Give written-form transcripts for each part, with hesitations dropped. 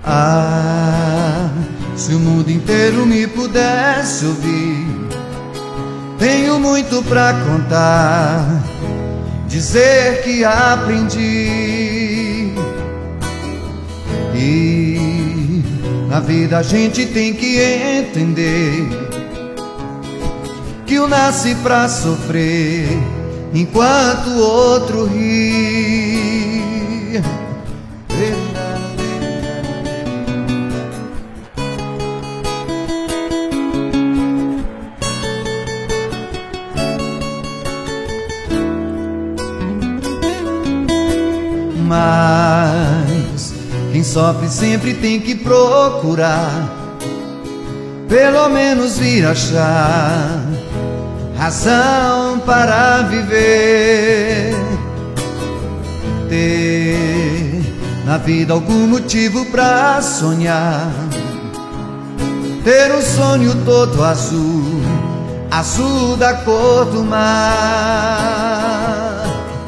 Ah, se o mundo inteiro me pudesse ouvir, tenho muito pra contar, dizer que aprendi. E na vida a gente tem que entender que um nasce pra sofrer enquanto o outro ri. Mas quem sofre sempre tem que procurar, pelo menos vir achar razão para viver. Ter na vida algum motivo pra sonhar, ter um sonho todo azul, azul da cor do mar.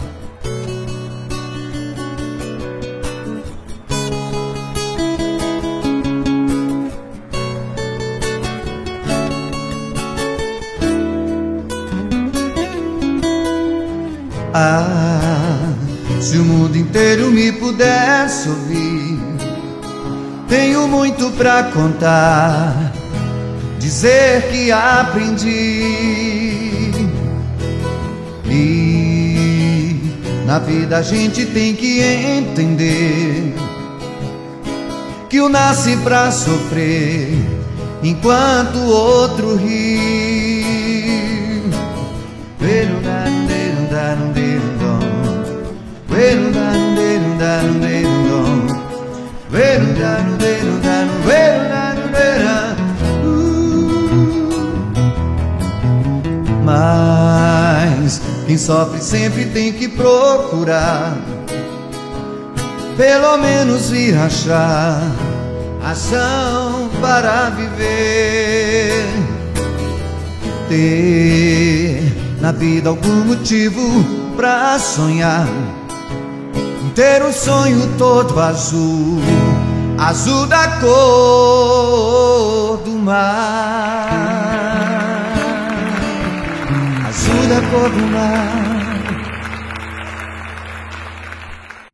Ah, se o mundo inteiro me pudesse ouvir, tenho muito pra contar, dizer que aprendi. E na vida a gente tem que entender que um nasce pra sofrer enquanto o outro ri. Mas quem sofre sempre tem que procurar, pelo menos vir achar ação para viver. Ter na vida algum motivo pra sonhar, ter um sonho todo azul, azul da cor do mar, azul da cor do mar.